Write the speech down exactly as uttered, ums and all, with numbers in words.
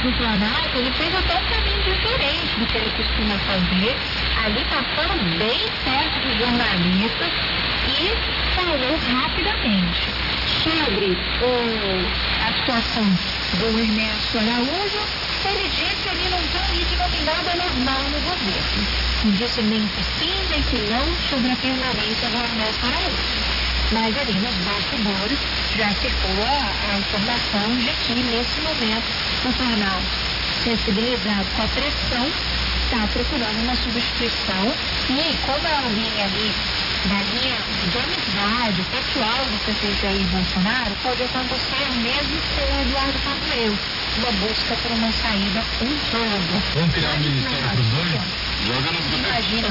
do Planalto, ele fez até um caminho diferente do que ele costuma fazer, ali passando bem perto dos jornalistas e falou rapidamente sobre o, a situação do Ernesto Araújo. Ele disse que ele não tem de nada normal no governo. Não disse nem que sim, nem que não sobre a permanência do Ernesto Araújo. Mas ali nos bastidores já circula a informação de que nesse momento o Planalto, sensibilizado com a pressão, está procurando uma substituição e como é alguém ali da linha de amizade pessoal do prefeito Jair Bolsonaro, pode acontecer mesmo com o Eduardo Pazuello, uma busca por uma saída em todo. Vamos criar um ministério para os dois? Joga no Imagina